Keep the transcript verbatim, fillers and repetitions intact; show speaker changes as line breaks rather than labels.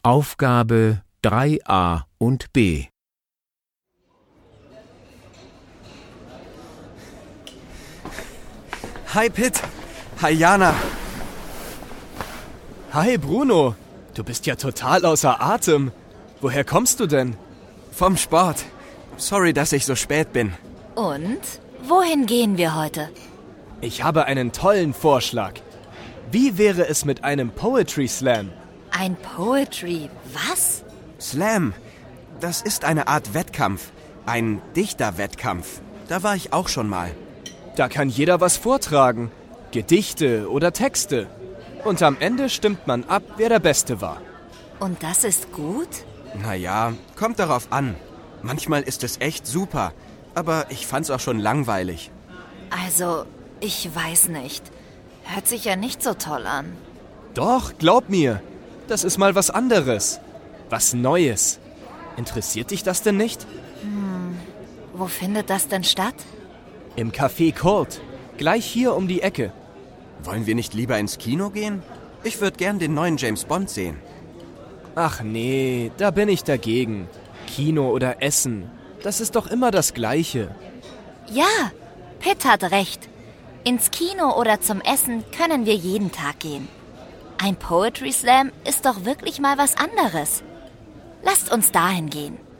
Aufgabe drei a und b.
Hi Pitt. Hi Jana.
Hi Bruno, du bist ja total außer Atem. Woher kommst du denn?
Vom Sport. Sorry, dass ich so spät bin.
Und? Wohin gehen wir heute?
Ich habe einen tollen Vorschlag. Wie wäre es mit einem Poetry Slam?
Ein Poetry, was?
Slam. Das ist eine Art Wettkampf. Ein Dichterwettkampf. Da war ich auch schon mal.
Da kann jeder was vortragen. Gedichte oder Texte. Und am Ende stimmt man ab, wer der Beste war.
Und das ist gut?
Naja, kommt darauf an. Manchmal ist es echt super. Aber ich fand's auch schon langweilig.
Also, ich weiß nicht. Hört sich ja nicht so toll an.
Doch, glaub mir. Das ist mal was anderes. Was Neues. Interessiert dich das denn nicht?
Hm, wo findet das denn statt?
Im Café Colt. Gleich hier um die Ecke.
Wollen wir nicht lieber ins Kino gehen? Ich würde gern den neuen James Bond sehen.
Ach nee, da bin ich dagegen. Kino oder Essen, das ist doch immer das Gleiche.
Ja, Pitt hat recht. Ins Kino oder zum Essen können wir jeden Tag gehen. Ein Poetry Slam ist doch wirklich mal was anderes. Lasst uns dahin gehen.